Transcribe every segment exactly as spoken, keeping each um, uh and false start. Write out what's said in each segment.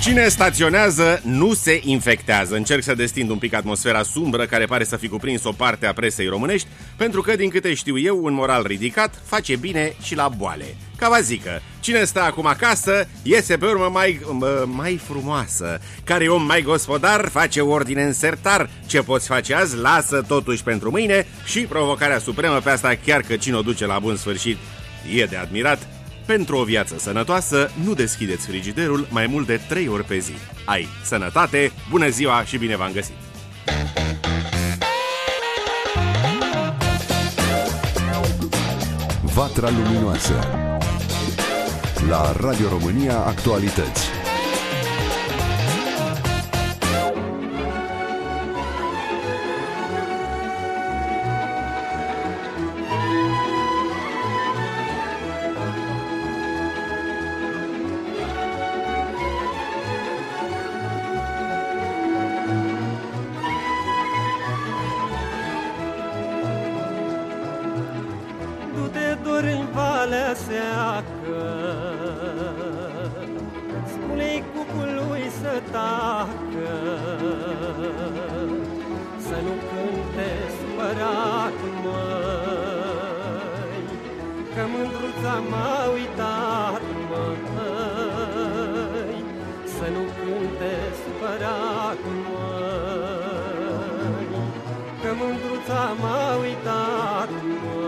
Cine staționează nu se infectează. Încerc să destind un pic atmosfera sumbră care pare să fi cuprins o parte a presei românești, pentru că, din câte știu eu, un moral ridicat face bine și la boale. Ca vă zică, cine stă acum acasă iese pe urmă mai, mai frumoasă. Care om mai gospodar face ordine în sertar. Ce poți face azi, lasă totuși pentru mâine. Și provocarea supremă, pe asta chiar că cine o duce la bun sfârșit e de admirat. Pentru o viață sănătoasă, nu deschideți frigiderul mai mult de trei ori pe zi. Ai sănătate, bună ziua și bine v-am găsit! Vatra luminoasă la Radio România Actualități. În valea seacă, spune-i cucului să tacă, să nu cânte supărat, măi, că mândruța m-a uitat, măi, să nu cânte supărat, măi, că mândruța m-a uitat, măi.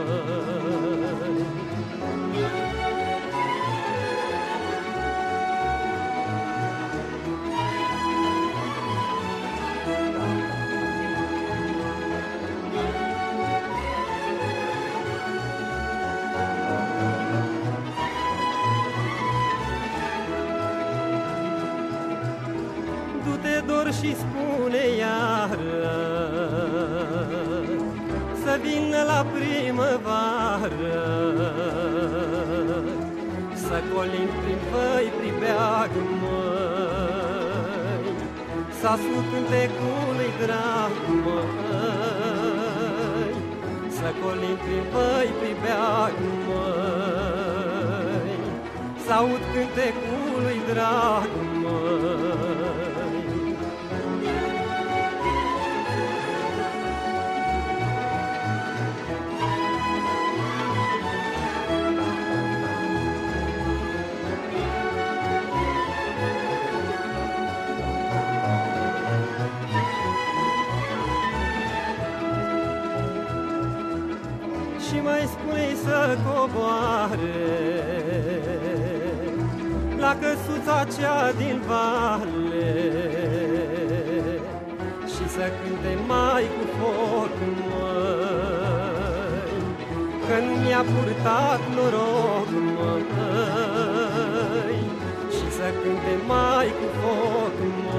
Du-te dor și spune iară să vină la primăvară, să colim prin făi pribeag, măi, să ascult cântecului drag, măi, să colim prin făi pribeag, măi, să aud cântecului drag, măi. Și mai spune-i să coboare la căsuța cea din vale și să cânte mai cu foc, măi, că nu mi-a purtat noroc, măi, și să cânte mai cu foc,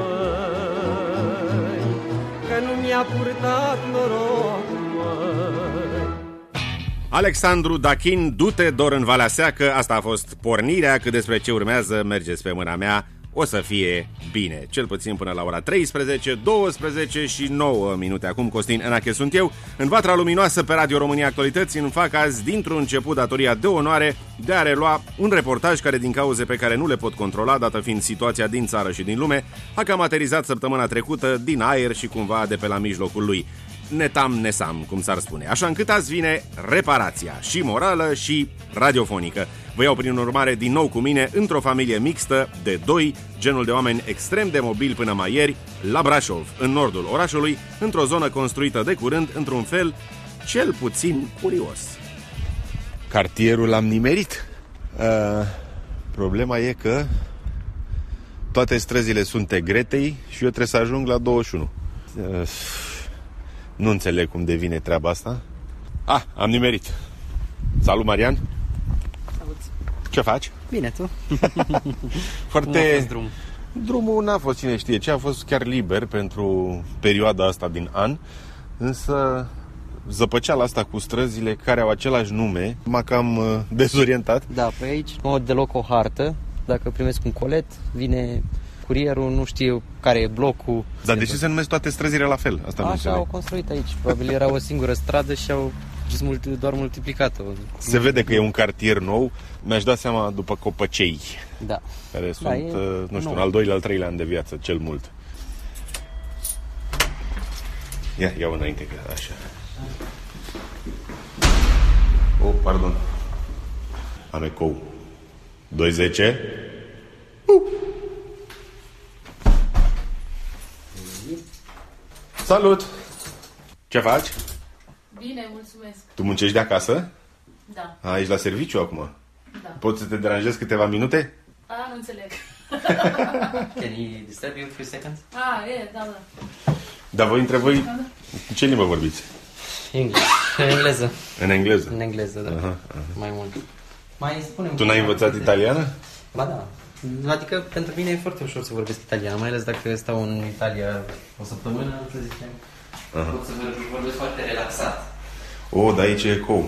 măi, că nu mi-a purtat noroc, măi. Alexandru Dachin, du-te dor în Valea Seacă. Asta a fost pornirea, că despre ce urmează mergeți pe mâna mea. O să fie bine, cel puțin până la ora treisprezece, douăsprezece și nouă minute. Acum Costin Enache sunt eu, în Vatra Luminoasă pe Radio România Actualități. Îmi fac azi dintr-un început datoria de onoare de a relua un reportaj care, din cauze pe care nu le pot controla, dată fiind situația din țară și din lume, a cam aterizat săptămâna trecută din aer și cumva de pe la mijlocul lui. Netam nesam, cum s-ar spune. Așa încât azi vine reparația, și morală și radiofonică. Vă iau prin urmare din nou cu mine într-o familie mixtă de doi, genul de oameni extrem de mobili până mai ieri, la Brașov, în nordul orașului, într-o zonă construită de curând, într-un fel cel puțin curios. Cartierul l-am nimerit. Uh, problema e că toate străzile sunt Tegretei și eu trebuie să ajung la douăzeci și unu. Uh, Nu înțeleg cum devine treaba asta. Ah, am nimerit. Salut, Marian. Salut. Ce faci? Bine, tu? Foarte... Cum a fost drumul? Drumul n-a fost cine știe ce, a fost chiar liber pentru perioada asta din an, însă zăpăceala asta cu străzile care au același nume m-a cam dezorientat. Da, pe aici nu au deloc o hartă. Dacă primesc un colet, vine curierul, nu știu care e blocul. Dar de ce se numesc toate străzile la fel? Asta Așa au construit aici. Probabil era o singură stradă și au doar multiplicat-o. Se vede că e un cartier nou. Mi-aș da seama după copăcei. Da. Care sunt, da, e, nu știu, nou. în al doilea, al treilea an de viață, cel mult. Ia, iau înainte, că așa. Oh, pardon. Am ecou. doi zece. Uh. Salut! Ce faci? Bine, mulțumesc. Tu muncești de acasă? Da. A, ești la serviciu acum? Da. Poți să te deranjezi câteva minute? A, nu înțeleg. Can you disturb you for a second? A, e, da, da. Dar voi între voi, în ce limbă vorbiți? English. În engleză. În engleză? În engleză, da. Aha, aha. Mai mult. Mai spune-mi. Tu n-ai învățat italiană? Ba da. Adică pentru mine e foarte ușor să vorbesc italiană, mai ales dacă stau în Italia o săptămână, să zicem. Aha. Pot să vorbesc foarte relaxat. O, dar aici e ecou.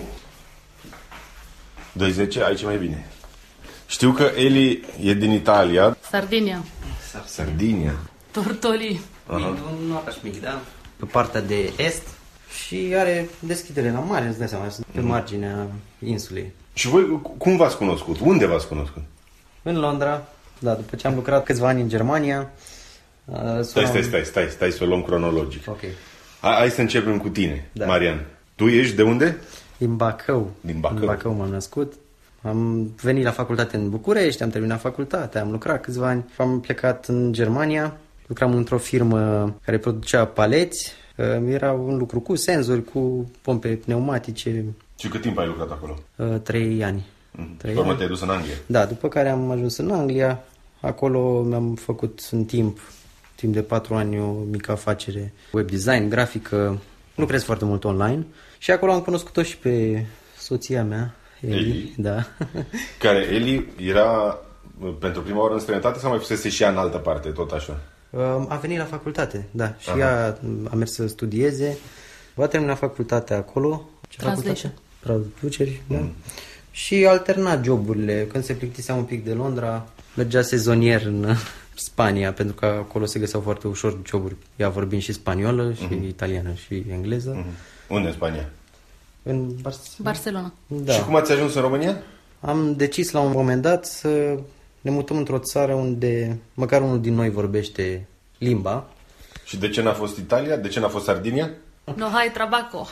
doi zece, aici e mai bine. Știu că Eli e din Italia. Sardinia. Sardinia. Tortoli. Un oraș mic, da? Pe partea de est și are deschidere la mare, îți dai seama, sunt pe marginea insulei. Și voi cum v-ați cunoscut? Unde v-ați cunoscut? În Londra, da, după ce am lucrat câțiva ani în Germania. Stai, stai, stai, stai, stai să o luăm cronologic. Ok. Hai să începem cu tine, Da. Marian. Tu ești de unde? Din Bacău. Din Bacău. În Bacău m-am născut. Am venit la facultate în București, am terminat facultatea, am lucrat câțiva ani. Am plecat în Germania, lucram într-o firmă care producea paleți. Era un lucru cu senzori, cu pompe pneumatice. Și cât timp ai lucrat acolo? Trei ani. Mm. Trei Pe urmă ani. te-ai dus în Anglia. Da, după care am ajuns în Anglia. Acolo mi-am făcut în timp, timp de patru ani, o mică afacere, web design, grafică. Lucrez foarte mult online. Și acolo am cunoscut-o și pe soția mea, Eli. Eli? Da. Care Eli era pentru prima oară în străinătate sau mai fusese și ea în altă parte, tot așa? A venit la facultate, da. Și Aha. ea a mers să studieze. Va termina facultatea acolo. Ce Translation. facultate? Traduceri, da. Mm. Și alterna joburile. Când se plictisea un pic de Londra, mergea sezonier în Spania, pentru că acolo se găseau foarte ușor joburi. Ea vorbind și spaniolă, și mm-hmm. italiană, și engleză. Mm-hmm. Unde în Spania? În Bar- Barcelona. Da. Și cum ați ajuns în România? Am decis la un moment dat să ne mutăm într-o țară unde măcar unul din noi vorbește limba. Și de ce n-a fost Italia? De ce n-a fost Sardinia? No hai trabaco.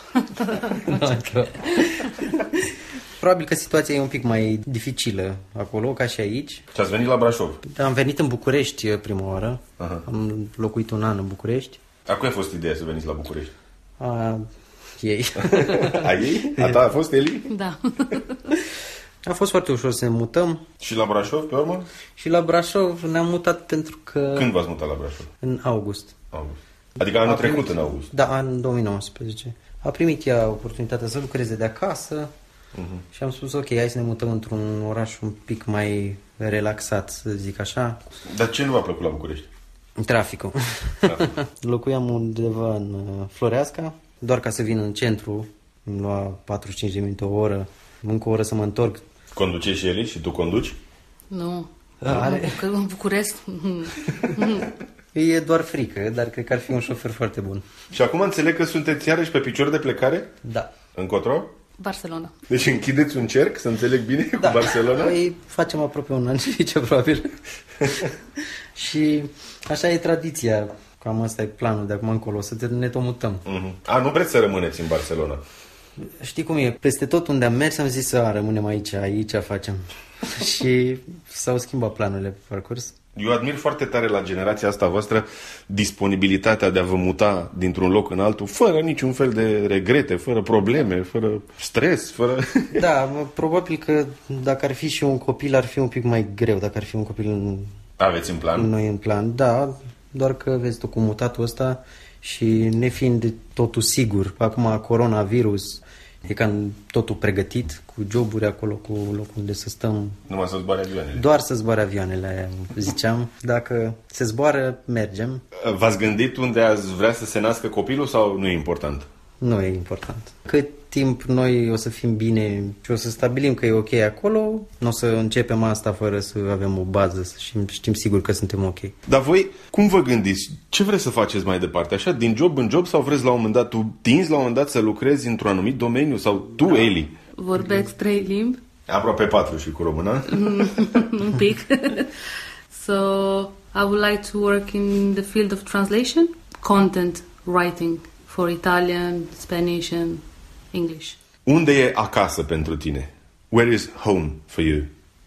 Probabil că situația e un pic mai dificilă acolo, ca și aici. Și ați venit la Brașov? Am venit în București prima oară. Aha. Am locuit un an în București. A cui a fost ideea să veniți la București? A ei. A ei? A ta a fost, Eli? Da. A fost foarte ușor să ne mutăm. Și la Brașov, pe urmă? Și la Brașov ne-am mutat pentru că... Când v-ați mutat la Brașov? În august. August. Adică anul A trecut, primit- în august. Da, în două mii nouăsprezece. A primit ea oportunitatea să lucreze de acasă uh-huh. și am spus, ok, hai să ne mutăm într-un oraș un pic mai relaxat, să zic așa. Dar ce nu v-a plăcut la București? Traficul. Trafic. Locuiam undeva în uh, Floreasca, doar ca să vin în centru, îmi lua patruzeci și cinci de minute, o oră, încă o oră să mă întorc. Conduce și Eli și tu conduci? Nu. Are. Că în București. E doar frică, dar cred că ar fi un șofer foarte bun. Și acum înțeleg că sunteți iarăși pe picior de plecare? Da. Încotro? Barcelona. Deci închideți un cerc, să înțeleg bine, Da. cu Barcelona? Păi facem aproape un an și ce probabil. Și așa e tradiția. Cam asta e planul de acum încolo, să te- ne tot mutăm. Uh-huh. A, nu vreți să rămâneți în Barcelona? Știi cum e? Peste tot unde am mers am zis să a, rămânem aici, aici facem. Și s-au schimbat planurile pe parcurs. Eu admir foarte tare la generația asta voastră disponibilitatea de a vă muta dintr-un loc în altul, fără niciun fel de regrete, fără probleme, fără stres, fără... Da, mă, probabil că dacă ar fi și un copil ar fi un pic mai greu, dacă ar fi un copil în, Aveți în plan? noi în plan. Da, doar că vezi tu cu mutatul ăsta și nefiind de totul sigur. Acum coronavirus, e cam totul pregătit, cu joburi acolo, cu locul unde să stăm. Numai să zboare avioanele. Doar să zboare avioanele, aia ziceam. Dacă se zboară, mergem. V-ați gândit unde ați vrea să se nască copilul sau nu e important? Nu e important. Cât timp noi o să fim bine și o să stabilim că e ok acolo, nu o să începem asta fără să avem o bază, să știm, știm sigur că suntem ok. Dar voi, cum vă gândiți? Ce vreți să faceți mai departe? Așa, din job în job sau vreți la un moment dat, tu tinzi la un moment dat să lucrezi într-un anumit domeniu? Sau tu, da. Eli? Vorbesc trei limbi. Aproape patru și cu română. Un pic. So, I would like to work in the field of translation, content writing for Italian, Spanish and English. Unde e acasă pentru tine? Where is home for you?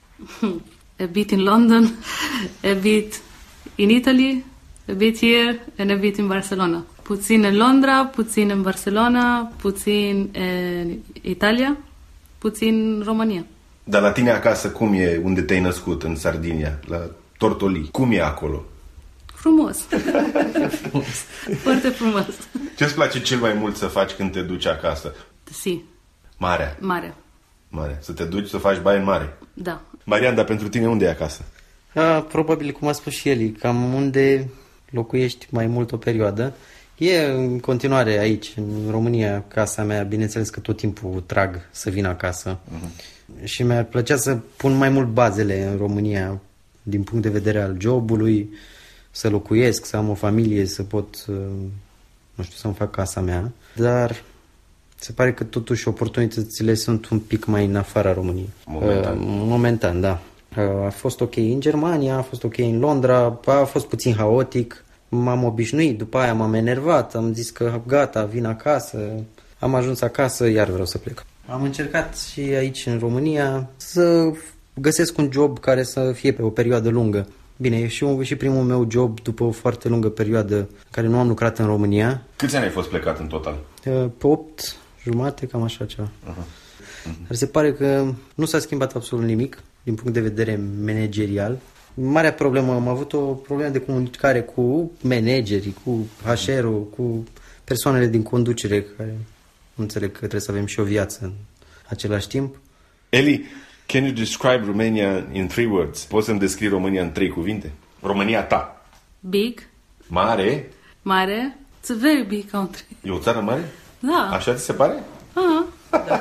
A bit in London, a bit in Italy, a bit here and a bit in Barcelona. Puțin în Londra, puțin în Barcelona, puțin în Italia, puțin în România. Dar la tine acasă cum e unde te-ai născut, în Sardinia, la Tortoli? Cum e acolo? Frumos. Frumos. Foarte frumos. Ce-ți place cel mai mult să faci când te duci acasă? Si. Marea. Mare. Mare. Să te duci să faci baie în mare. Da. Marian, dar pentru tine unde e acasă? A, probabil, cum a spus și el, cam unde locuiești mai mult o perioadă. E în continuare aici, în România, casa mea. Bineînțeles că tot timpul trag să vin acasă. Uh-huh. Și mi-ar plăcea să pun mai mult bazele în România, din punct de vedere al jobului, să locuiesc, să am o familie, să pot, nu știu, să-mi fac casa mea. Dar se pare că totuși oportunitățile sunt un pic mai în afara României. Momentan. Uh, momentan, da. Uh, a fost ok în Germania, a fost ok în Londra, a fost puțin haotic. M-am obișnuit, după aia m-am enervat, am zis că gata, vin acasă. Am ajuns acasă, iar vreau să plec. Am încercat și aici în România să găsesc un job care să fie pe o perioadă lungă. Bine, e și, și primul meu job după o foarte lungă perioadă în care nu am lucrat în România. Câți ani ai fost plecat în total? Pe opt jumate, cam așa ceva. Uh-huh. Uh-huh. Dar se pare că nu s-a schimbat absolut nimic din punct de vedere managerial. Marea problemă, am avut o problemă de comunicare cu managerii, cu H R-ul, cu persoanele din conducere, care nu înțeleg că trebuie să avem și o viață în același timp. Eli, can you describe Romania in three words? Poți să-mi descrii România în trei cuvinte? România ta. Big. Mare. Mare. It's a very big country. E o țară mare? Da. Așa ți se pare? Ah. Da.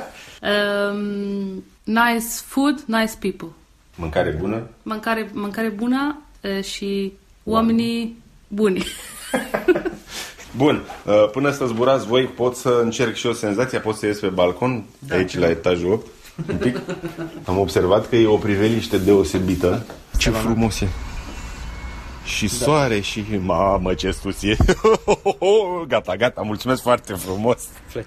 Um, nice food, nice people. Mâncare bună? Mâncare, mâncare bună uh, și oamenii buni. Bun, uh, până să zburați voi, pot să încerc și o senzație, pot să ies pe balcon, da, aici la etajul opt, un pic. Am observat că e o priveliște deosebită. Ce frumos e! Și da. Soare și... Mamă, ce sus e! Gata, gata, mulțumesc foarte frumos!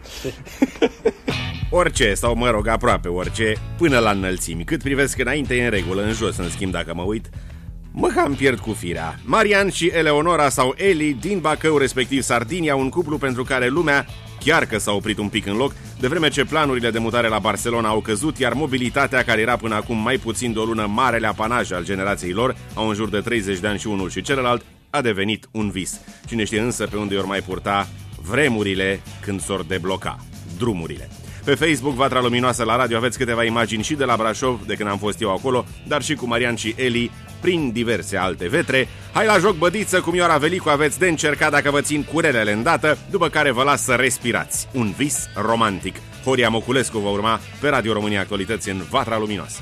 Orice, sau mă rog, aproape orice, până la înălțimi. Cât privesc înainte e în regulă, în jos, în schimb, dacă mă uit, mă cam pierd cu firea. Marian și Eleonora sau Eli din Bacău, respectiv Sardinia, un cuplu pentru care lumea chiar că s-a oprit un pic în loc, de vreme ce planurile de mutare la Barcelona au căzut, iar mobilitatea, care era până acum mai puțin de o lună marele apanaj al generației lor, au în jur de treizeci de ani și unul și celălalt, a devenit un vis. Cine știe însă pe unde i-or mai purta vremurile când s-or debloca drumurile. Pe Facebook, Vatra Luminoasă la radio, aveți câteva imagini și de la Brașov, de când am fost eu acolo, dar și cu Marian și Eli, prin diverse alte vetre. Hai la joc bădiță, cum Ioara Velicu, aveți de încercat dacă vă țin curelele îndată, după care vă las să respirați. Un vis romantic. Horia Moculescu va urma pe Radio România Actualități în Vatra Luminoasă.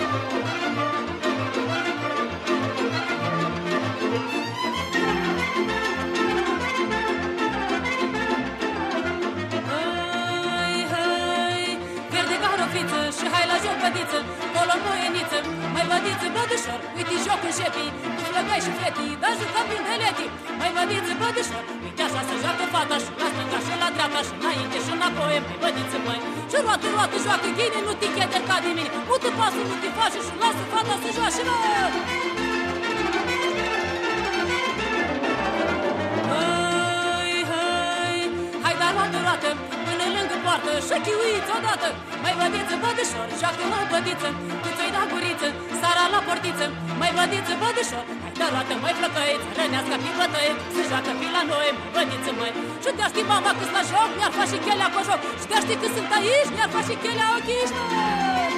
Și chiuiți odată, mai vădiță, bădășor, joacă la bădiță, tu ți-ai dat guriță, sara la portiță, mai vădiță, bădășor, hai da roată, mai flăcăiți, rănească fi bătăiți, se joacă fi la noi, mai vădiță, măi. Și te-a ști mama cât la joc, mi-ar fa și chelea cu joc, și te-a ști că sunt aici, mi-ar fa și chelea ochiși, măi.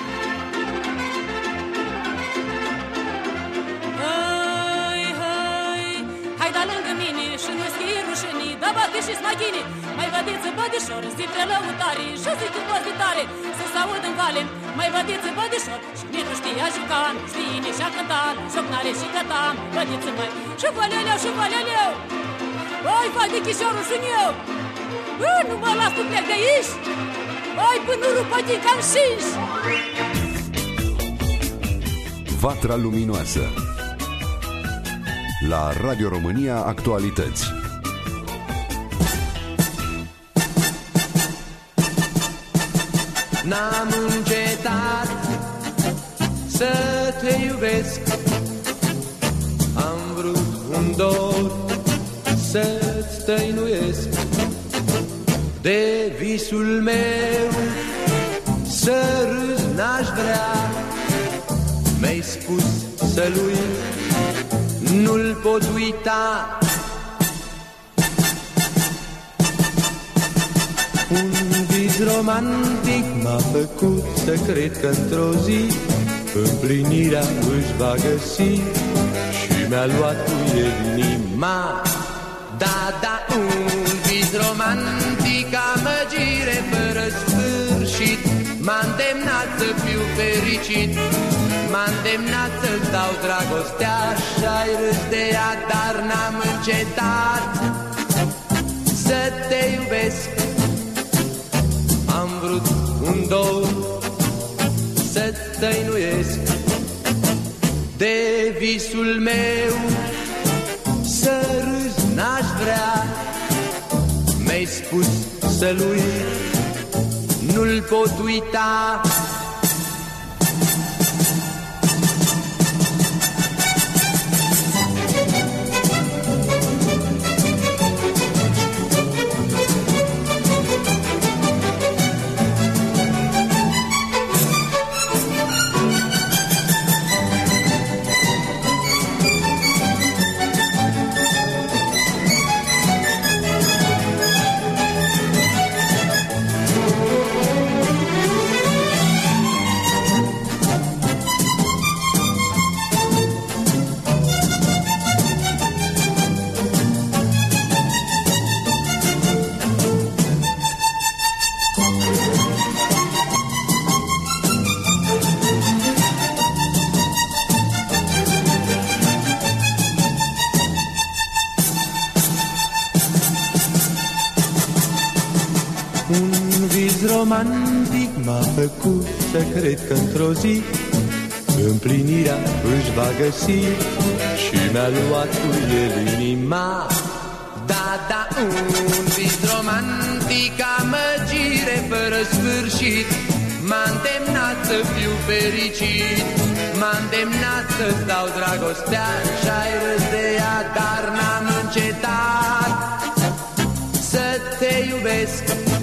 Hai, hai, hai da lângă mine și nu schii rușinii, abate și smaghini. Mai vedeți bădișor, zi-tre lăutare, și zic cu post de tare, să se aud în vale. Mai vedeți bădișor, și nici nu știa juca, nu știe nici a cânta, joc n-are și gata. Vedeți mai, și văleleu, și văleleu. Oi, fai de chișorul și eu. Bă, nu mă las tu plec de aici. Oi, până nu rupă din cam șinși. Vatra Luminoasă la Radio România Actualități. N-am încetat să te iubesc, am vrut un dor să-ți tăinuiesc, de visul meu să râzi n-aș vrea. Mi-ai spus să lui nu-l pot uita. Un vis romantic m-a făcut să cred că într-o zi împlinirea își va găsi și mi-a luat cu el inima. Da, da, un vis romantic, amăgire fără sfârșit, m-a îndemnat să fiu fericit, m-a îndemnat să-ți dau dragostea și-ai râs de ea, dar n-am încetat să te iubesc. Am vrut un dor să-ți tăinuiesc, de visul meu să râzi n-aș vrea. Mi-ai spus să lui nu-l pot uita. Romantic m-a făcut să cred că într-o zi împlinirea își va găsi și mi-a luat cu el inima. Da, da, un vis romantic, amăgire fără sfârșit, m-a îndemnat să fiu fericit, m-a îndemnat să-ți dau dragostea și-ai râs de ea, dar n-am încetat să te iubesc.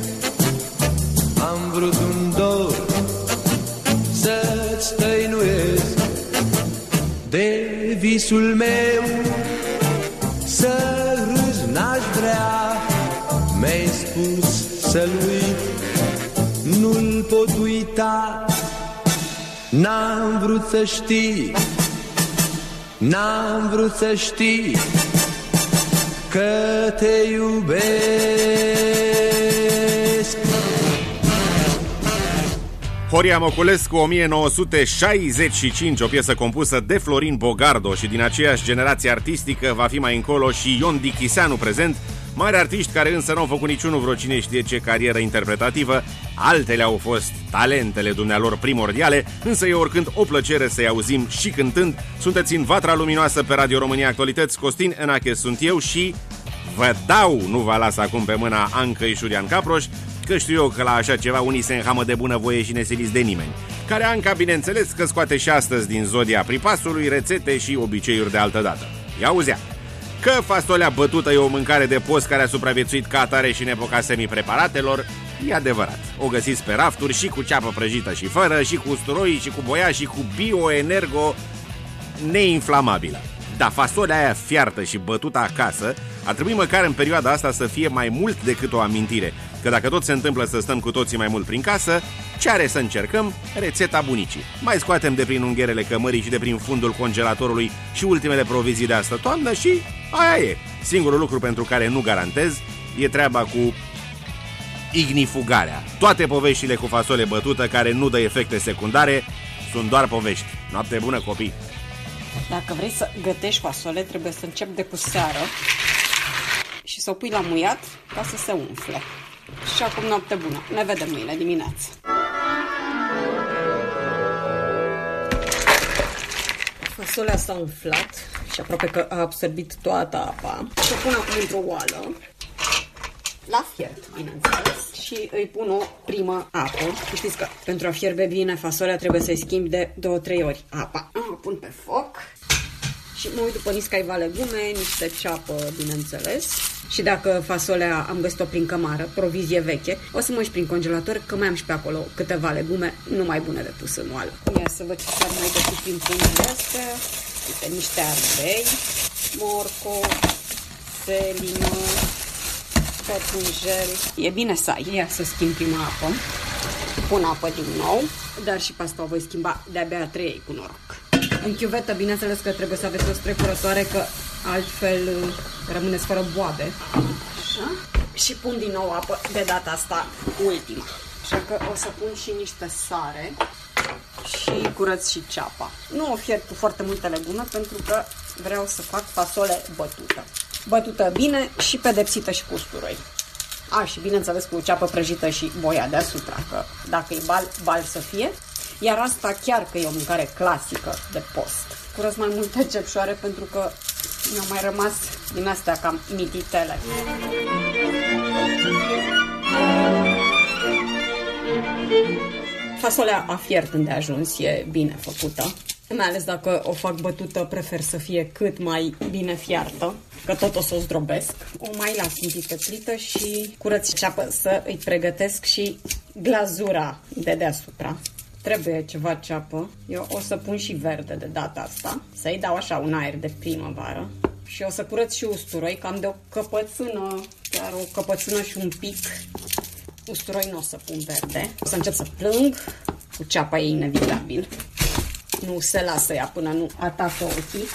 Am vrut un dor să-ți tăinuiesc, de visul meu să râzi n-aș vrea. Mi-ai spus să lui nu-l pot uita. N-am vrut să știi, n-am vrut să știi că te iubesc. Horia Moculescu, o mie nouă sute șaizeci și cinci, o piesă compusă de Florin Bogardo și din aceeași generație artistică va fi mai încolo și Ion Dichiseanu prezent, mari artiști care însă n-au făcut niciunul vreo cine știe ce carieră interpretativă, altele au fost talentele dumnealor primordiale, însă e oricând o plăcere să-i auzim și cântând. Sunteți în Vatra Luminoasă pe Radio România Actualități, Costin Enache sunt eu și vă dau, nu vă las acum pe mâna Ancă Ișurian Caproș, că știu eu că la așa ceva unii se înhamă de bunăvoie și nesiliți de nimeni. Care Anca, bineînțeles, că scoate și astăzi din zodia pripasului rețete și obiceiuri de altă dată. Ia auzea! Că fasolea bătută e o mâncare de post care a supraviețuit ca atare și în epoca semipreparatelor, e adevărat. O găsiți pe rafturi și cu ceapă prăjită și fără, și cu usturoi, și cu boia, și cu bioenergo neinflamabilă. Dar fasolea aia fiartă și bătută acasă ar trebui măcar în perioada asta să fie mai mult decât o amintire. Că dacă tot se întâmplă să stăm cu toții mai mult prin casă, ce are să încercăm? Rețeta bunicii. Mai scoatem de prin ungherele cămării și de prin fundul congelatorului și ultimele provizii de astă toamnă și aia e. Singurul lucru pentru care nu garantez e treaba cu ignifugarea. Toate poveștile cu fasole bătută care nu dă efecte secundare sunt doar povești. Noapte bună, copii! Dacă vrei să gătești fasole, trebuie să începi de cu seară și să o pui la muiat ca să se umfle. Și acum noapte bună. Ne vedem mâine dimineață. Fasolea s-a umflat și aproape că a absorbit toată apa. Și o pun acum într-o oală, la fiert, bineînțeles, și îi pun o primă apă. Știți că pentru a fierbe bine fasolea trebuie să-i schimbi de două-trei ori apa. O pun pe foc și mă uit după niscaiva legume, niște ceapă, bineînțeles. Și dacă fasolea am găsit-o prin cămară, provizie veche, o să mă uit prin congelator, că mai am și pe acolo câteva legume numai bune de pus în oală. Ia să văd ce s-ar mai găsit prin pungile astea. Uite, niște ardei, morcov, selină, pătrunjel. E bine să ai. Ia să schimb prima apă. Pun apă din nou, dar și pe asta o voi schimba de-abia a trei cu noroc. În chiuvetă, bineînțeles că trebuie să aveți o strecurătoare, că altfel rămâneți fără boabe. Așa. Și pun din nou apă, de data asta ultima. Așa că o să pun și niște sare și curăț și ceapa. Nu o fiert cu foarte multe legume pentru că vreau să fac fasole bătută. Bătută bine și pedepsită și cu usturoi. A, și bineînțeles cu ceapă prăjită și boia deasupra, că dacă e bal, bal să fie. Iar asta chiar că e o mâncare clasică de post. Curăț mai multe cepșoare pentru că mi-au mai rămas din astea cam mititele. Fasolea a fiert îndeajuns, e bine făcută. Mai ales dacă o fac bătută, prefer să fie cât mai bine fiartă, că tot o să o zdrobesc. O mai las un pic pe plită și curăț ceapă să îi pregătesc și glazura de deasupra. Trebuie ceva ceapă. Eu o să pun și verde de data asta, să-i dau așa un aer de primăvară. Și o să curăț și usturoi, cam de o căpățână, chiar o căpățână și un pic. Usturoi nu o să pun verde. O să încep să plâng, cu ceapa e inevitabil. Nu se lasă ea până nu atacă ochii.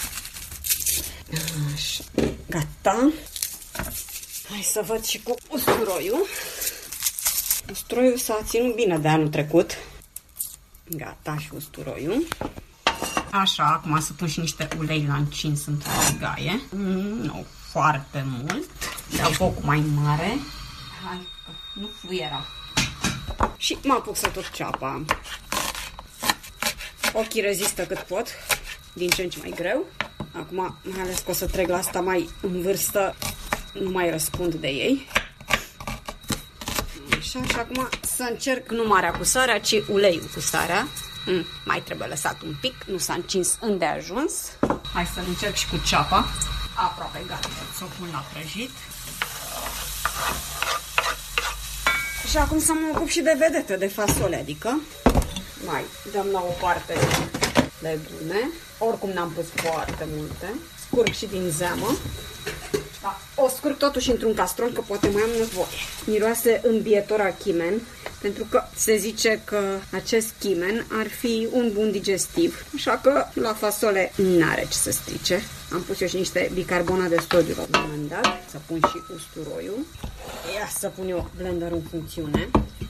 Așa, gata. Hai să văd și cu usturoiul. Usturoiul s-a ținut bine de anul trecut. Gata și usturoiul. Așa, acum să pun și niște ulei la încins într-o gaie. Mm, nu foarte mult. Dau focul mai mare. Hai, nu fluiera. Și mă apuc să tot ceapa. Ochii rezistă cât pot, din ce în ce mai greu. Acum, mai ales că o să trec la asta mai în vârstă, nu mai răspund de ei. Așa, și acum să încerc nu marea cu sarea, ci uleiul cu sarea. Mm, mai trebuie lăsat un pic, nu s-a încins îndeajuns. Hai să-l încerc și cu ceapa. Aproape gata, să o pun la prăjit. Și acum să mă ocup și de vedetă, de fasole, adică mai dăm la o parte legume. Oricum n-am pus foarte multe. Scurg și din zeamă. Da. O scurg totuși într-un castron, că poate mai am nevoie. Miroase îmbietor a chimen, pentru că se zice că acest chimen ar fi un bun digestiv. Așa că la fasole n-are ce să strice. Am pus eu și niște bicarbonat de sodiu la un moment dat. Să pun și usturoiul. Ia să pun eu blenderul în funcțiune.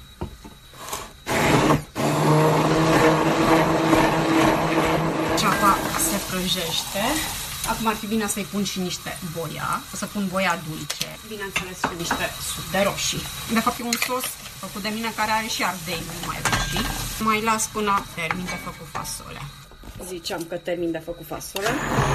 Ceapa se prăjește. Acum ar fi bine să-i pun și niște boia. O să pun boia dulce. Bineînțeles și niște suc de roșii. De fapt e un sos făcut de mine care are și ardei mai roșii. Mai las până termin de făcut fasolea. Ziceam că termin de făcut fasolea.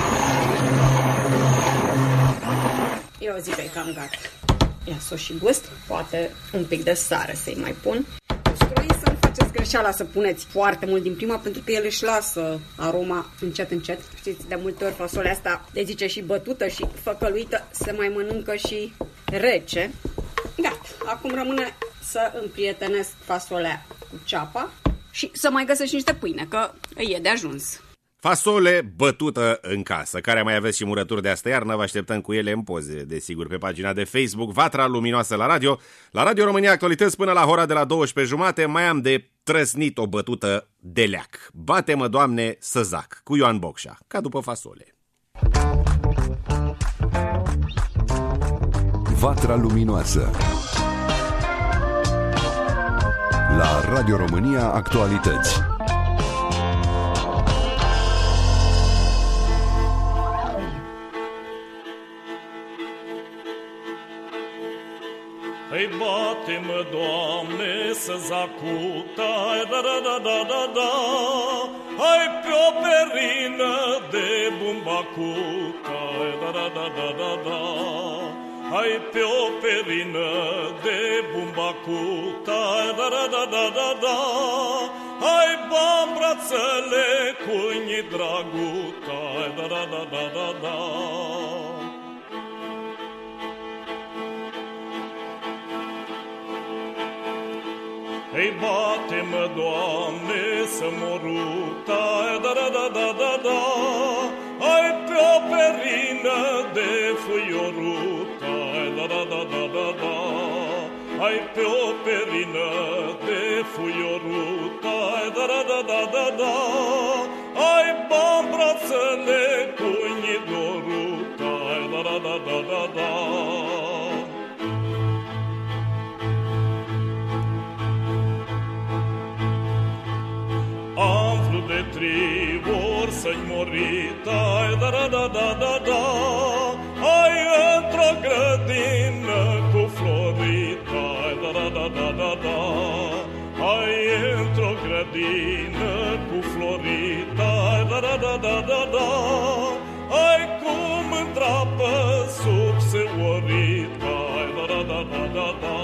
Eu zic că e cam gata. Ia să o și gust. Poate un pic de sare să-i mai pun. Usturoi, să nu faceți greșeala să puneți foarte mult din prima, pentru că el își lasă aroma încet, încet. Știți, de multe ori fasolea asta, de zice și bătută și făcăluită, se mai mănâncă și rece. Gata. Acum rămâne să împrietenesc fasolea cu ceapa și să mai găsesc și niște pâine, că e de ajuns. Fasole bătută în casă. Care mai aveți și murături de astă iarnă, vă așteptăm cu ele în poze, desigur, pe pagina de Facebook Vatra Luminoasă la radio. La Radio România Actualități până la ora de la douăsprezece și jumătate mai am de trăsnit o bătută de leac. Bate-mă, Doamne, să zac, cu Ioan Bocșa, ca după fasole. Vatra Luminoasă. La Radio România Actualități. Hai bate-mă, Doamne, să zacuta, da da da da da da. Hai pe o perină de bumbacuta, da da da da da da. Hai pe o perină de bumbacuta, da da da da da da. Hai bam brațele cu-i draguta, da da da da da da. Hei, bate-mă, Doamne, să moruta, da da da da da da. Hai pe o perină de fuioruta, da da da da da da. Hai pe o perină de fuioruta, da da da da da da. Hai bam brațele cu-i doruta, da da da da da da. Am vrut de trei ori să-i morita, da da da da da da. Hai într-o grădină cu florita, da da da da da da. Hai într-o grădină cu florita, da da da da da da. Hai cum întrapă sub seorita, da da da da da da.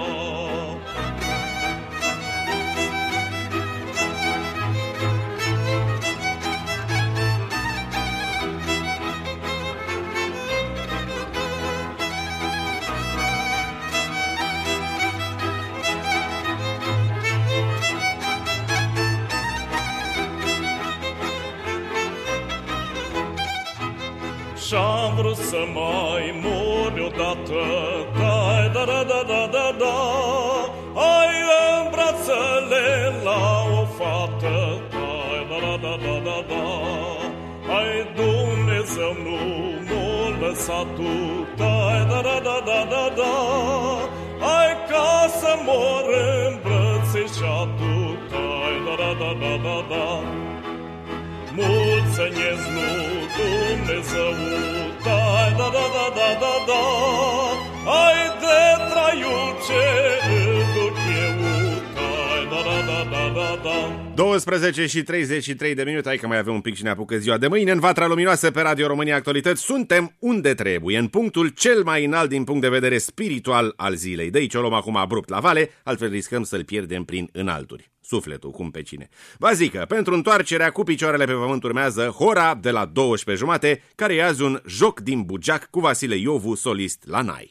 Și-am vrut să mai mori odată, da da da da da da da. Hai în brațele la o fată, da da da da da da. Hai Dumnezeu nu m-a lăsat tu, da da da da da da da. Hai ca să mor îmbrățișatul, da da da da da da. Mulțănesc lui Dumnezeu, da da da da da da da. Hai de traiul ce îl duc eu, da da da da da da. douăsprezece și treizeci și trei de minute, hai că mai avem un pic și ne apucă ziua de mâine. În Vatra Luminoasă pe Radio România Actualități suntem unde trebuie, în punctul cel mai înalt din punct de vedere spiritual al zilei. De aici o luăm acum abrupt la vale, altfel riscăm să-l pierdem prin înalturi. Sufletul, cum pe cine. Vă zic că pentru întoarcerea cu picioarele pe pământ urmează Hora de la douăsprezece jumate, care e azi un joc din Bugeac cu Vasile Iovu, solist la nai.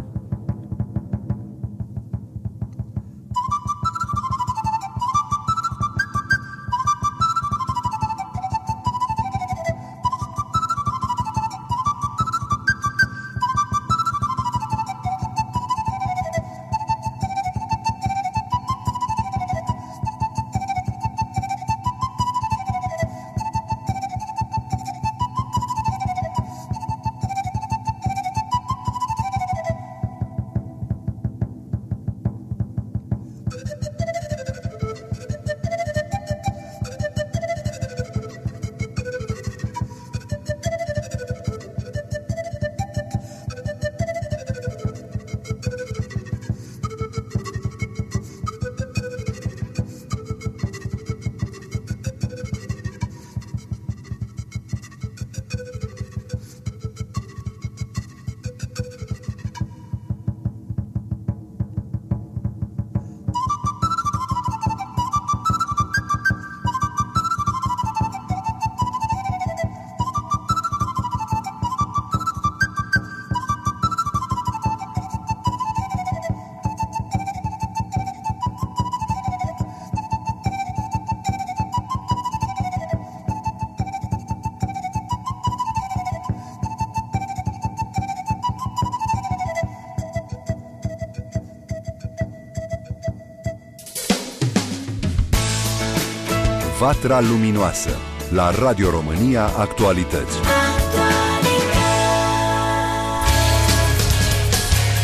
Vatra Luminoasă la Radio România Actualități.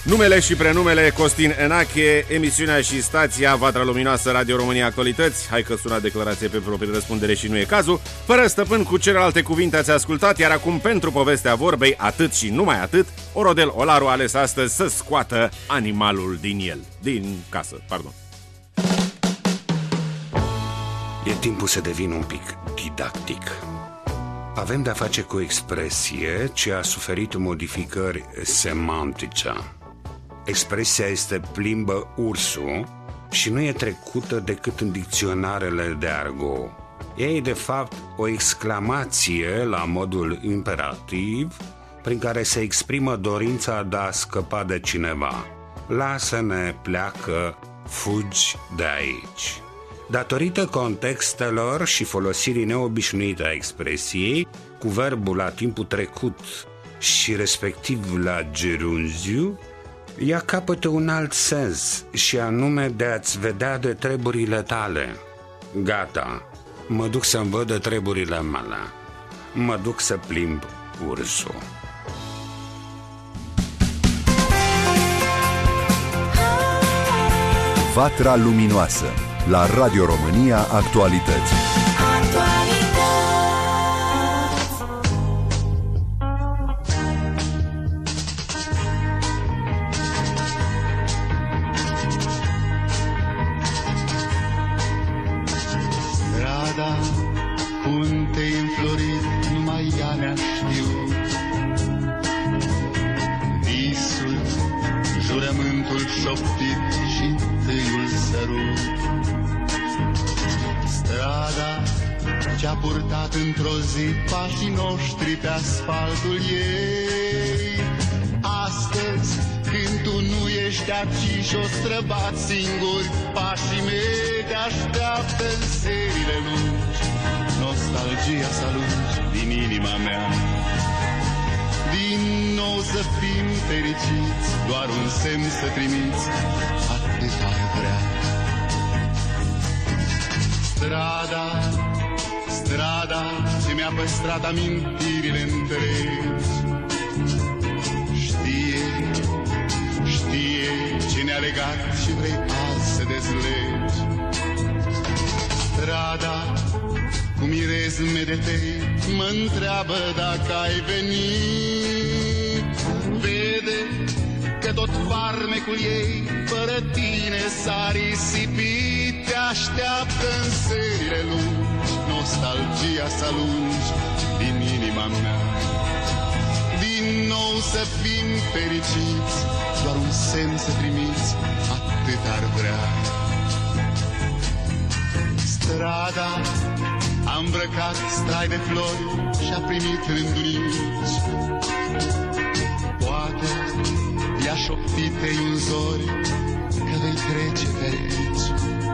Numele și prenumele Costin Enache, emisiunea și stația Vatra Luminoasă Radio România Actualități. Hai că sună declarație pe proprie răspundere și nu e cazul. Fără stăpân, cu celelalte cuvinte ați ascultat, iar acum pentru povestea vorbei, atât și numai atât, Orodel Olaru a ales astăzi să scoată animalul din el. Din casă, pardon. E timpul să devin un pic didactic. Avem de-a face cu o expresie ce a suferit modificări semantice. Expresia este plimbă ursul și nu e trecută decât în dicționarele de argot. Ea e de fapt o exclamație la modul imperativ prin care se exprimă dorința de a scăpa de cineva. Lasă-ne, pleacă, fugi de aici. Datorită contextelor și folosirii neobișnuite a expresiei, cu verbul la timpul trecut și respectiv la gerunziu, ea capătă un alt sens și anume de a-ți vedea de treburile tale. Gata, mă duc să-mi văd de treburile mele. Mă duc să plimb ursul. Vatra Luminoasă la Radio România Actualități. Strada, punte înflorit, numai ea ne-a știut. Visul, jurământul șoptit și întâiul sărut. Strada ce-a purtat într-o zi pașii noștri pe asfaltul ei. Astăzi, când tu nu ești aici și o străbat singur, pașii mei te așteaptă în serile lungi. Nostalgia să alungi din inima mea. Din nou să fim fericiți, doar un semn să trimiți, atât ai vrea. Strada, strada ce mi-a păstrat amintirile întregi. Știe, știe ce ne-a legat și vrei azi să dezlegi. Strada, cu mirezme de tei, mă-ntreabă dacă ai venit. Vede că tot farmecul ei fără tine s-a risipit. Te așteaptă în serile lungi, nostalgia să alungi din inima mea. Din nou să fim fericiți, doar un semn să trimiți, atât ar vrea. Strada a îmbrăcat strai de flori și-a primit rândunici. Poate i-a șoptit-ei un zori că vei trece pe aici.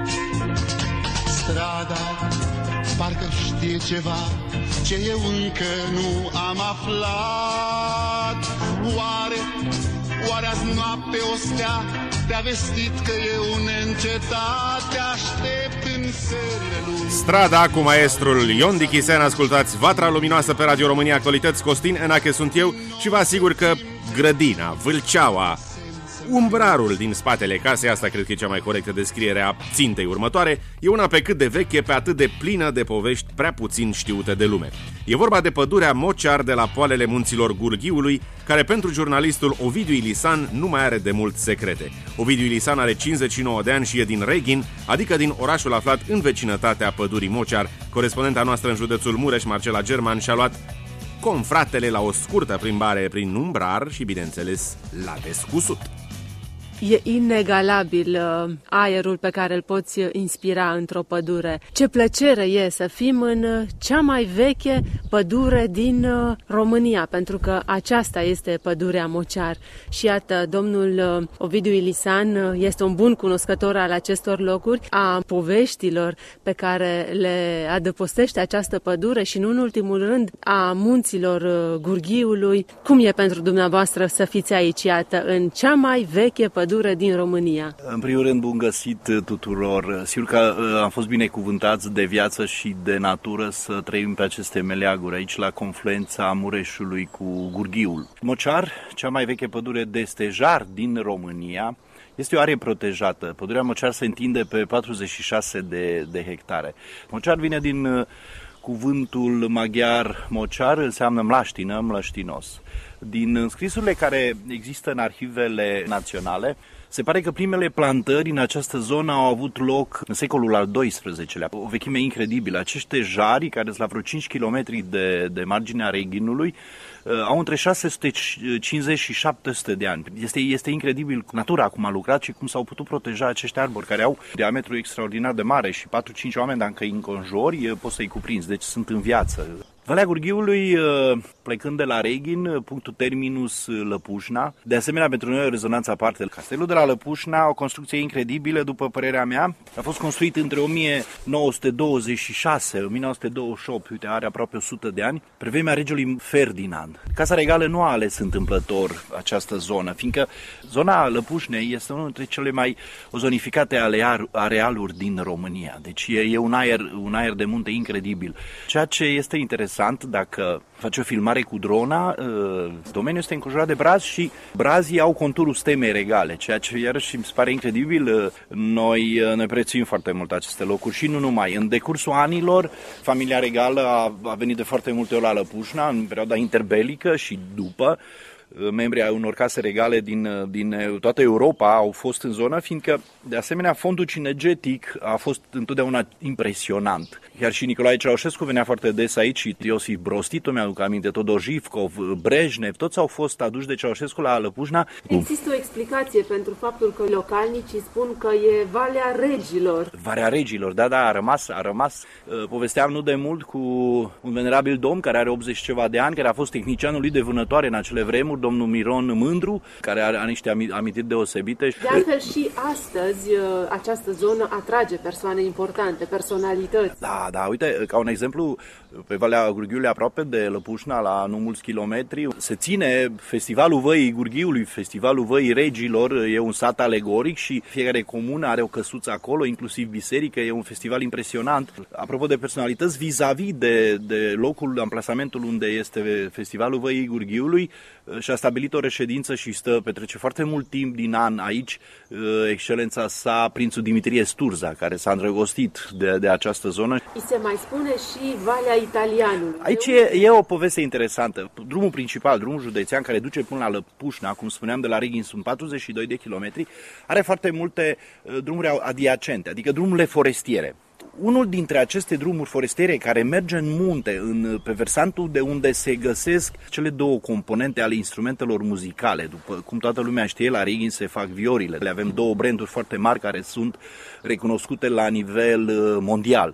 Strada parcă știe ceva ce eu încă nu am aflat. Oare, oare azi noapte o stea te-a vestit că eu neîncetat te aștept în serile lungi. Strada cu maestrul Ion Dichisen. Ascultați Vatra Luminoasă pe Radio România Actualități. Costin Enache sunt eu și vă asigur că grădina, vâlceaua, umbrarul din spatele casei, asta cred că e cea mai corectă descriere a țintei următoare, e una pe cât de veche, pe atât de plină de povești prea puțin știute de lume. E vorba de pădurea Mociar de la poalele munților Gurghiului, care pentru jurnalistul Ovidiu Ilisan nu mai are de mult secrete. Ovidiu Ilisan are cincizeci și nouă de ani și e din Reghin, adică din orașul aflat în vecinătatea pădurii Mociar. Corespondenta noastră în județul Mureș, Marcela German, și-a luat confratele la o scurtă plimbare prin umbrar și, bineînțeles, l-a descusut. E inegalabil uh, aerul pe care îl poți inspira într-o pădure. Ce plăcere e să fim în uh, cea mai veche pădure din uh, România, pentru că aceasta este pădurea Mociar. Și iată, domnul uh, Ovidiu Ilisan uh, este un bun cunoscător al acestor locuri, a poveștilor pe care le adăpostește această pădure și, nu în ultimul rând, a munților uh, Gurghiului. Cum e pentru dumneavoastră să fiți aici, iată, în cea mai veche pădure pădure din România. În primul rând, bun găsit tuturor. Sigur că am fost binecuvântați de viață și de natură să trăim pe aceste meleaguri, aici la confluența Mureșului cu Gurghiul. Mocear, cea mai veche pădure de stejar din România, este o arie protejată. Pădurea Mocear se întinde pe patruzeci și șase de, de hectare. Mocear vine din cuvântul maghiar mocear, înseamnă mlaștină, mlăștinos. Din înscrisurile care există în arhivele naționale, se pare că primele plantări în această zonă au avut loc în secolul al doisprezecelea. O vechime incredibilă. Acești tejari, care sunt la vreo cinci kilometri de, de marginea Reghinului, au între șase sute cincizeci și șapte sute de ani. Este, este incredibil natura cum a lucrat și cum s-au putut proteja acești arbori care au diametru extraordinar de mare și patru-cinci oameni, dacă îi înconjori, poți să-i cuprinzi, deci sunt în viață. Valea Gurghiului, plecând de la Reghin, punctul terminus Lăpușna. De asemenea, pentru noi o rezonanță aparte. Castelul de la Lăpușna, o construcție incredibilă, după părerea mea. A fost construit între o mie nouă sute douăzeci și șase - o mie nouă sute douăzeci și opt, uite, are aproape o sută de ani, pe vremea regelui Ferdinand. Casa Regală nu a ales întâmplător această zonă, fiindcă zona Lăpușnei este unul dintre cele mai ozonificate arealuri din România. Deci e, e un, aer, un aer de munte incredibil. Ceea ce este interesant, dacă faci o filmare cu drona, domeniul este înconjurat de brazi și brazii au conturul stemei regale, ceea ce iarăși îmi se pare incredibil. Noi ne prețuim foarte mult aceste locuri și nu numai. În decursul anilor, familia regală a, a venit de foarte multe ori la Lăpușna, în perioada interbelică și după. Membrii ai unor case regale din, din toată Europa au fost în zonă, fiindcă, de asemenea, fondul cinegetic a fost întotdeauna impresionant. Chiar și Nicolae Ceaușescu venea foarte des aici și Iosif Broz Tito, mi-aduc aminte, Todor Jivkov, Brejnev, toți au fost aduși de Ceaușescu la Lăpușna. Există o explicație pentru faptul că localnicii spun că e Valea Regilor. Valea Regilor, da, da, a rămas, a rămas. Povesteam nu de mult cu un venerabil domn care are optzeci ceva de ani, care a fost tehnicianul lui de vânătoare în acele vremuri, domnul Miron Mândru, care are niște amintiri deosebite. De altfel și astăzi această zonă atrage persoane importante, personalități. Da, da, uite, ca un exemplu, pe Valea Gurghiului, aproape de Lăpușna, la nu mulți kilometri, se ține Festivalul Văii Gurghiului, Festivalul Văii Regilor, e un sat alegoric și fiecare comună are o căsuță acolo, inclusiv biserică, e un festival impresionant. Apropo de personalități, vis-a-vis de, de locul, amplasamentul unde este Festivalul Văii Gurghiului, și-a stabilit o reședință și stă, petrece foarte mult timp din an aici, excelența sa, prințul Dimitrie Sturza, care s-a îndrăgostit de, de această zonă. I se mai spune și Valea Italianului. Aici e, e o poveste interesantă. Drumul principal, drumul județean, care duce până la Lăpușna, cum spuneam, de la Reghin sunt patruzeci și doi de kilometri, are foarte multe drumuri adiacente, adică drumurile forestiere. Unul dintre aceste drumuri forestiere care merge în munte, în, pe versantul de unde se găsesc cele două componente ale instrumentelor muzicale. După cum toată lumea știe, la Reghin se fac viorile. Le avem două branduri foarte mari care sunt recunoscute la nivel mondial.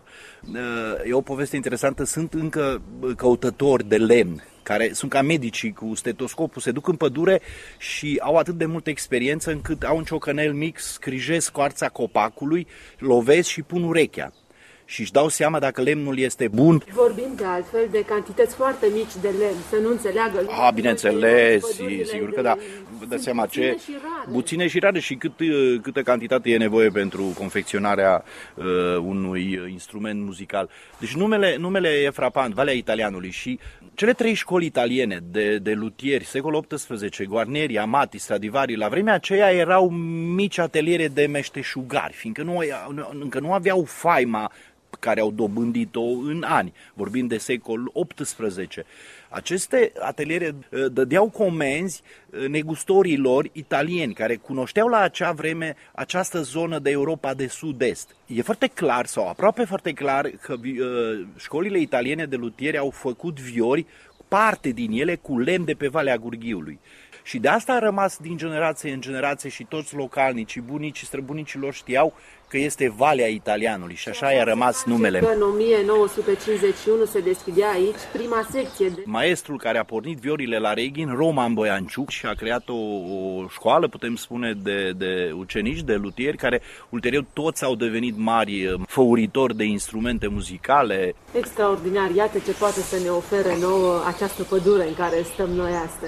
E o poveste interesantă, sunt încă căutători de lemn, care sunt ca medicii cu stetoscopul, se duc în pădure și au atât de multă experiență încât au un ciocănel mic, scrijesc coarța copacului, lovesc și pun urechea. Și își dau seama dacă lemnul este bun. Vorbim de altfel de cantități foarte mici de lemn, să nu înțeleagă. Ah, bineînțeles, sigur că da. Vă dați seama ce... Buține și rare și cât, câtă cantitate e nevoie pentru confecționarea uh, unui instrument muzical. Deci numele, numele e frapant, Valea Italianului, și cele trei școli italiene de, de luthieri, secolul optsprezece, Guarneri, Amati, Stradivari, la vremea aceea erau mici ateliere de meșteșugari, fiindcă nu, încă nu aveau faima care au dobândit-o în ani, vorbind de secolul optsprezece. Aceste ateliere dădeau comenzi negustorilor italieni care cunoșteau la acea vreme această zonă de Europa de Sud-Est. E foarte clar, sau aproape foarte clar, că școlile italiene de luthieri au făcut viori, parte din ele cu lemn de pe Valea Gurghiului. Și de asta a rămas din generație în generație și toți localnicii, bunicii, străbunicilor știau că este Valea Italianului și așa i-a rămas numele. În o mie nouă sute cincizeci și unu se deschidea aici prima secție. De... Maestrul care a pornit viorile la Reghin, Roman Boianciuc, și a creat o, o școală, putem spune, de, de ucenici, de luthieri, care ulterior toți au devenit mari făuritori de instrumente muzicale. Extraordinar, iată ce poate să ne ofere nouă această pădure în care stăm noi astăzi.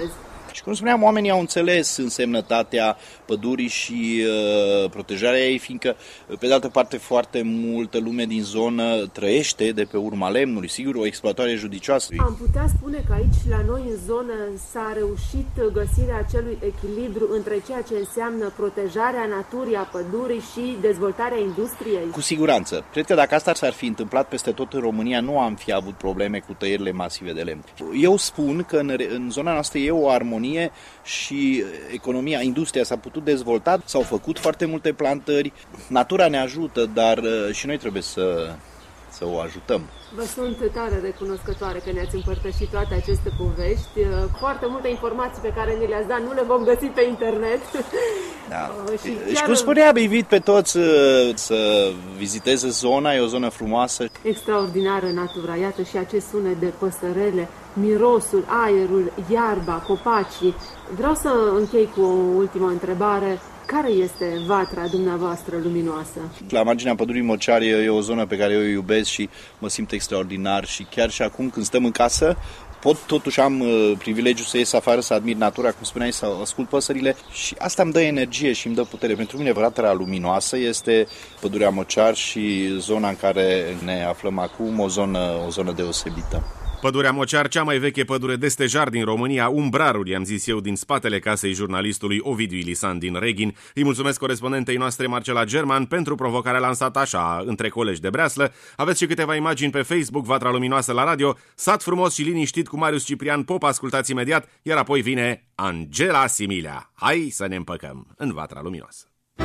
Și cum spuneam, oamenii au înțeles însemnătatea pădurii și uh, protejarea ei, fiindcă, pe de altă parte, foarte multă lume din zonă trăiește de pe urma lemnului. Sigur, o exploatare judicioasă. Am putea spune că aici, la noi în zonă, s-a reușit găsirea acelui echilibru între ceea ce înseamnă protejarea naturii, a pădurii și dezvoltarea industriei? Cu siguranță. Cred că dacă asta s-ar fi întâmplat peste tot în România, nu am fi avut probleme cu tăierile masive de lemn. Eu spun că în, în zona noastră e o armonie și economia, industria s-a putut dezvolta, s-au făcut foarte multe plantări, natura ne ajută, dar și noi trebuie să, să o ajutăm. Vă sunt tare recunoscătoare că ne-ați împărtășit toate aceste povești, foarte multe informații pe care ni le-ați dat, nu le vom găsi pe internet. Da. și, chiar... și chiar... cum spuneam, invit pe toți să viziteze zona, e o zonă frumoasă. Extraordinară natura, iată și acest sunet de păsărele, mirosul, aerul, iarba, copacii. Vreau să închei cu o ultimă întrebare. Care este vatra dumneavoastră luminoasă? La marginea pădurii Mocari e o zonă pe care eu o iubesc și mă simt extraordinar și chiar și acum când stăm în casă pot totuși am privilegiul să ies afară, să admir natura, cum spuneai, să ascult păsările și asta îmi dă energie și îmi dă putere. Pentru mine vatra luminoasă este pădurea Mocari și zona în care ne aflăm acum, o zonă, o zonă deosebită. Pădurea Mocari, cea mai veche pădure de stejar din România, umbrarul, i-am zis eu, din spatele casei jurnalistului Ovidiu Ilisan din Reghin. Îi mulțumesc corespondentei noastre Marcela German pentru provocarea lansată așa între colegi de breaslă. Aveți și câteva imagini pe Facebook, Vatra Luminoasă la radio, sat frumos și liniștit cu Marius Ciprian Pop, ascultați imediat, iar apoi vine Angela Similea. Hai să ne împăcăm în Vatra Luminoasă.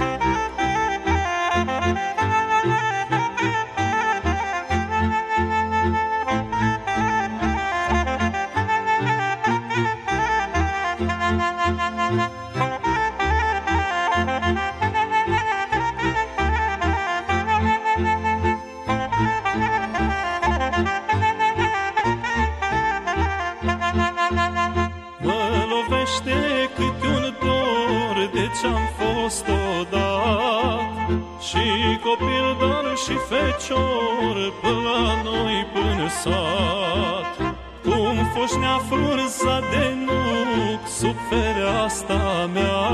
Ce-am fost odată și copil, dar și fecior, până la noi până sat. Cum foșnea frunza de nuc sub fereastra mea,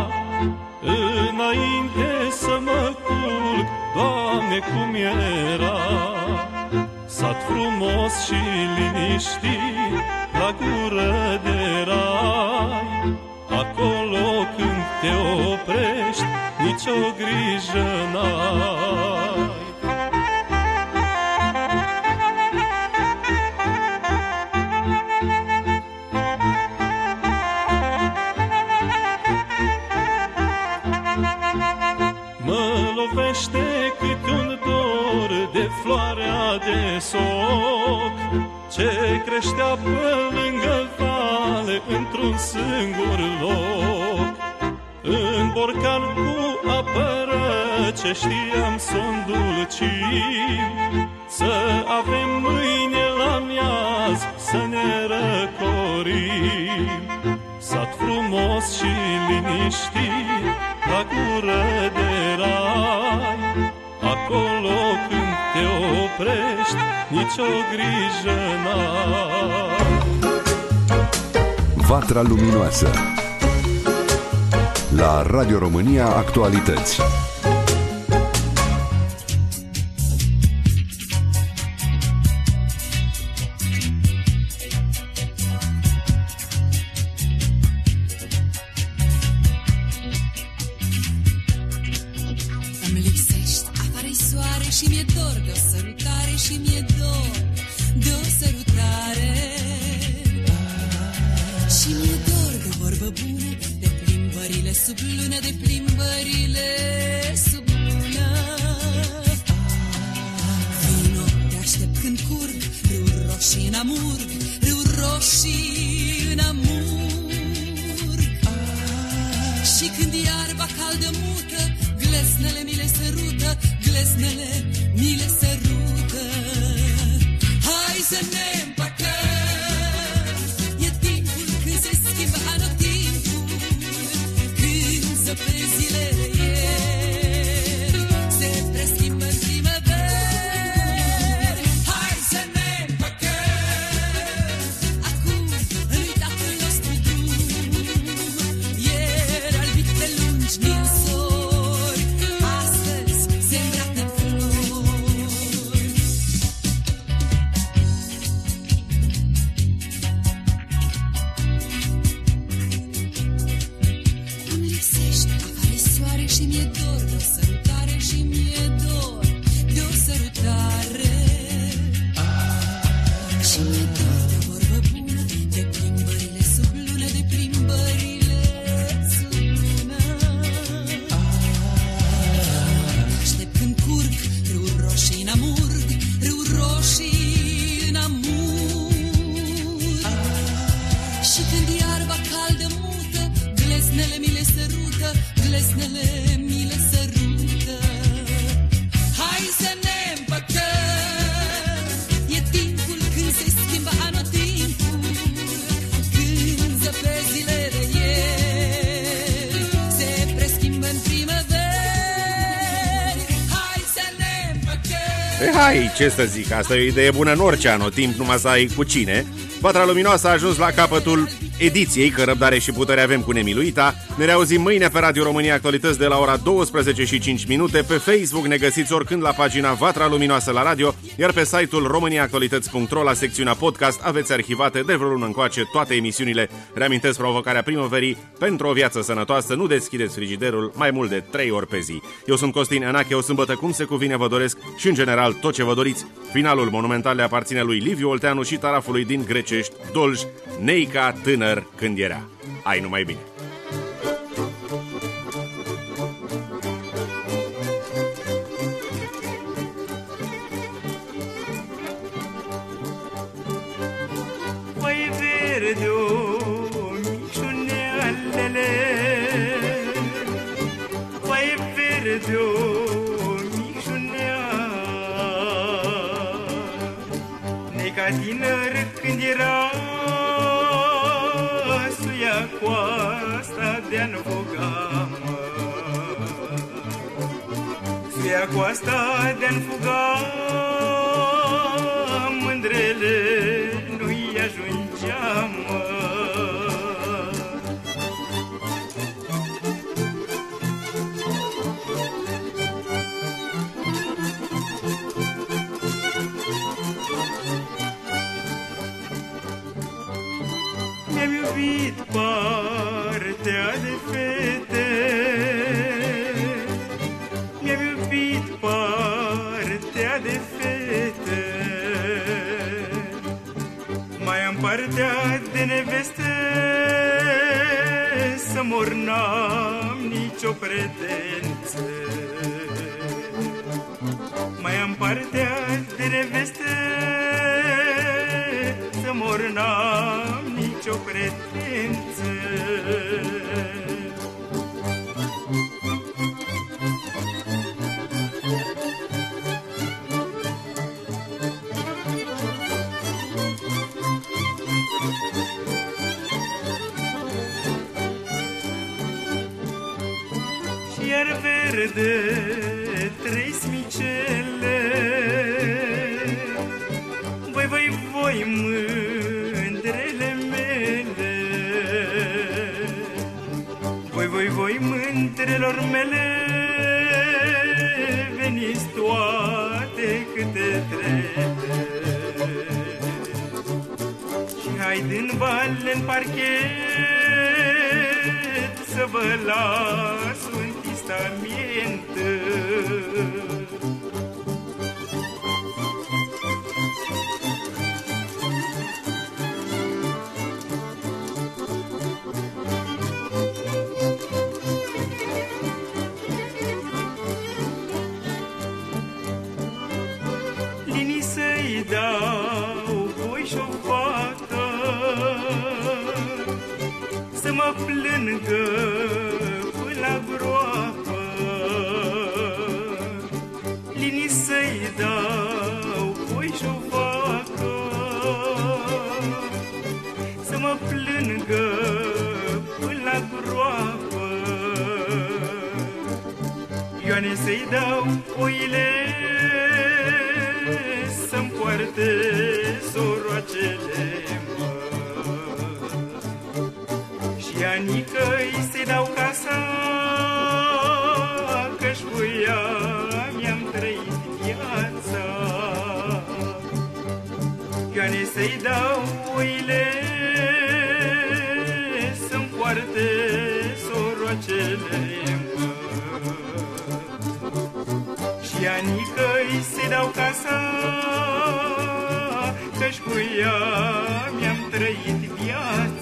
înainte să mă culc, Doamne, cum era. Sat frumos și liniștit, la gură de rai, acolo când te oprești, nicio grijă n-ai. Mă lovește câte un dor de floarea de soc, ce creștea pe lângă vale într-un singur loc. În borcan cu apă rece știam să-n dulcim, să avem mâine la miaz să ne răcorim. Sat frumos și liniștit, la gură de rai, acolo când te oprești, nicio grijă n-ai. Vatra Luminoasă la Radio România Actualități. Îmi lipsești, afară-i soare și mi-e dor de o sărutare și mi-e dor de o sărutare. Și mi-e dor de vorbă bună, de plimbările sub lună, de plimbările sub lună. Vino, te aștept când curg, râu roșii în amurg, râu roșii în amurg. Și când iarba caldă mută, glesnele mi le sărută, glesnele mi le sărută. Hai să ne împăcăm, e timpul când se schimbă anotimpul, când zăpezile ieri se preschimbă în primăveri. Hai să ne împăcăm, acum în uitatul nostru drum, lesnele mi le sărută. Hai să ne împăcăm, e timpul când se schimbă anotimpul, când zăpezile de ieri se preschimbă în primăveri. Hai să ne împăcăm. E, hai, ce să zic, asta e o idee bună în orice anotimp, numai să ai cu cine. Vatra Luminoasă a ajuns la capătul ediției, că răbdare și putere avem cu nemiluita. Ne reauzim mâine pe Radio România Actualități de la ora douăsprezece și cinci minute. Pe Facebook ne găsiți oricând la pagina Vatra Luminoasă la radio, iar pe site-ul românia actualități punct ro la secțiunea podcast aveți arhivate de vreo lună încoace toate emisiunile. Reamintesc provocarea primăverii: pentru o viață sănătoasă nu deschideți frigiderul mai mult de trei ori pe zi. Eu sunt Costin Enache, o sâmbătă cum se cuvine vă doresc și în general tot ce vă doriți. Finalul monumental le aparține lui Liviu Olteanu și tarafului din Grecești Dolj, Neica tânăr când era. Ai numai bine! Păi verde-o, micșunealele, păi verde-o, ca tineri când era suia coasta de-a înfuga, suia coasta de-a înfuga, mândrele nu-i ajungea, mă. Mi-am iubit partea de fete, mi-am iubit partea de fete, mai am partea de neveste, să mor n-am nicio pretență. Mai am partea de neveste, să mor n-am nicio pretență. Și iar verde trei smicele, voi, voi, voi, mândrele mele, voi, voi, voi, mândrelor mele, veniți toate câte trebuie. Și hai din vale în parchet să vă las un testament. Linii să-i dau voi și-o fată, să mă plângă până la groapă. Linii să-i dau voi și-o fată, să mă plângă până la groapă. Ioane să-i dau oile, să-mi poarte soroacele, mă. Și Anicăi să-i dau casa, că-și voia mi-am trăit viața. Ioane să-i dau oile, să-mi poarte soroacele, mă. Și Anicăi să-i dau casa, că-și cu ea mi-am trăit viața.